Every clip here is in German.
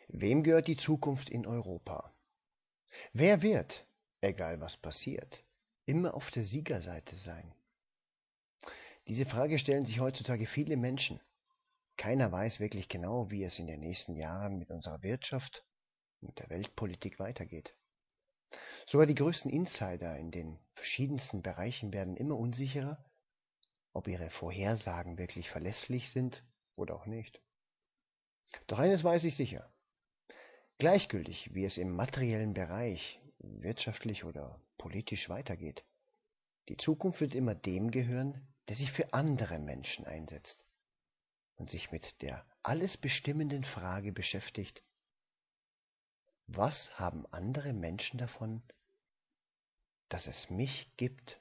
Wem gehört die Zukunft in Europa? Wer wird, egal was passiert, immer auf der Siegerseite sein? Diese Frage stellen sich heutzutage viele Menschen. Keiner weiß wirklich genau, wie es in den nächsten Jahren mit unserer Wirtschaft und der Weltpolitik weitergeht. Sogar die größten Insider in den verschiedensten Bereichen werden immer unsicherer, ob ihre Vorhersagen wirklich verlässlich sind oder auch nicht. Doch eines weiß ich sicher: Gleichgültig, wie es im materiellen Bereich, wirtschaftlich oder politisch weitergeht, die Zukunft wird immer dem gehören, der sich für andere Menschen einsetzt und sich mit der alles bestimmenden Frage beschäftigt: Was haben andere Menschen davon, dass es mich gibt?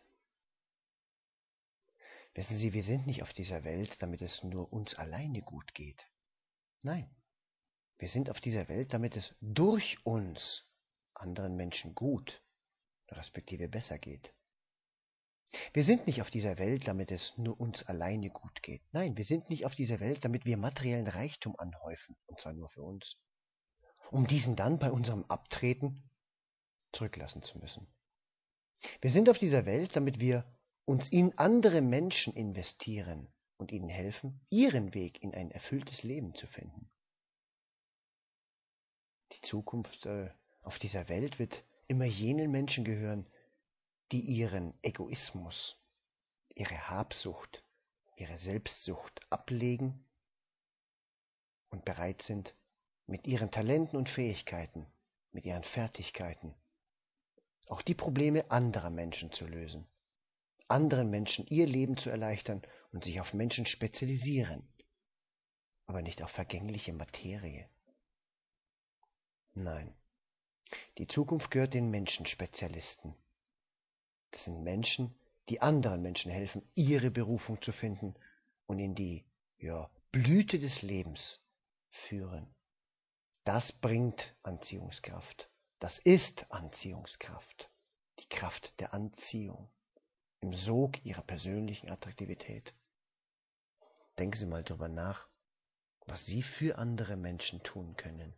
Wissen Sie, wir sind nicht auf dieser Welt, damit es nur uns alleine gut geht. Nein, wir sind auf dieser Welt, damit es durch uns anderen Menschen gut, respektive besser geht. Wir sind nicht auf dieser Welt, damit es nur uns alleine gut geht. Nein, wir sind nicht auf dieser Welt, damit wir materiellen Reichtum anhäufen, und zwar nur für uns, um diesen dann bei unserem Abtreten zurücklassen zu müssen. Wir sind auf dieser Welt, damit wir uns in andere Menschen investieren und ihnen helfen, ihren Weg in ein erfülltes Leben zu finden. Die Zukunft auf dieser Welt wird immer jenen Menschen gehören, die ihren Egoismus, ihre Habsucht, ihre Selbstsucht ablegen und bereit sind, mit ihren Talenten und Fähigkeiten, mit ihren Fertigkeiten, auch die Probleme anderer Menschen zu lösen, anderen Menschen ihr Leben zu erleichtern und sich auf Menschen spezialisieren, aber nicht auf vergängliche Materie. Nein, die Zukunft gehört den Menschenspezialisten. Das sind Menschen, die anderen Menschen helfen, ihre Berufung zu finden und in die Blüte des Lebens führen. Das bringt Anziehungskraft. Das ist Anziehungskraft. Die Kraft der Anziehung im Sog ihrer persönlichen Attraktivität. Denken Sie mal drüber nach, was Sie für andere Menschen tun können.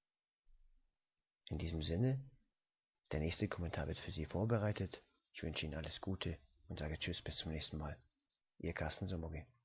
In diesem Sinne, der nächste Kommentar wird für Sie vorbereitet. Ich wünsche Ihnen alles Gute und sage Tschüss, bis zum nächsten Mal. Ihr Carsten Somogyi.